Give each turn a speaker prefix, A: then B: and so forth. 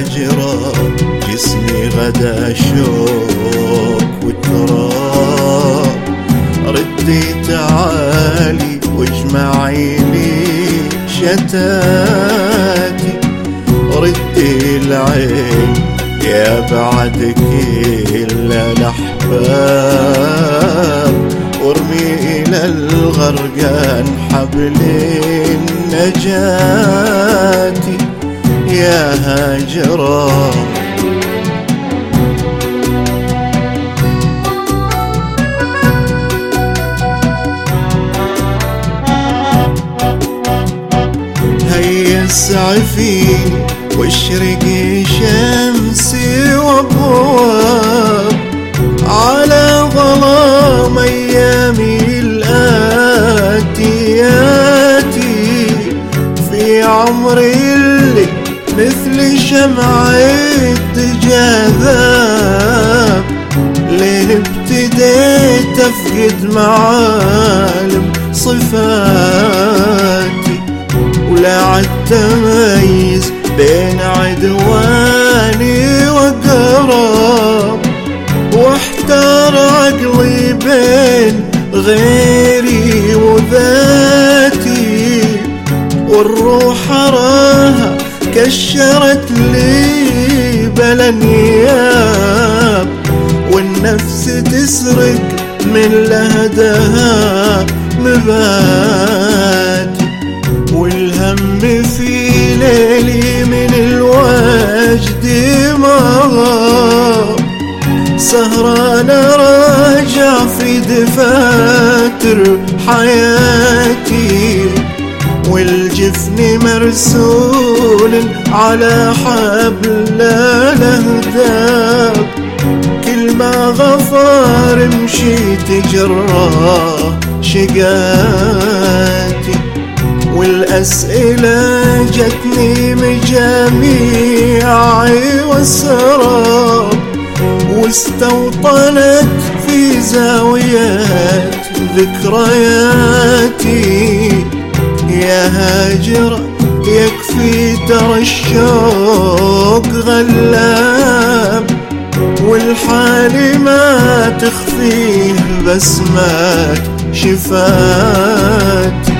A: هاجرة جسمي غدا شوق وتراب، ردي تعالي واجمعي لي شتاتي، ردي العين يا بعد كل الأحباب، وارمي إلى الغرقان حبل النجاة يا هاجرة. هيا اسعفيني واشرقي شمسي وابواب على ظلام ايامي الآتياتي، في عمري اللي مثل شمعة جاذاب، لين ابتديت افقد معالم صفاتي، ولا عد تميز بين عدواني وقراب، واحتار عقلي بين غيري وذاتي، والروح اراها كشرت لي بلا نياب، والنفس تسرق من لهدها مباتي، والهم في ليلي من الوجد ما غاب، سهران راجع في دفاتر حياتي، والجفن مرسول على حبل الأهداب، كل ما غفار مشيت جراه شقاتي، والأسئلة جتني مجاميعي والسراب، واستوطنت في زاوية ذكرياتي يا هاجرة، يكفي ترى الشوق غلاب، والحال ما تخفيه بسمات شفاتي.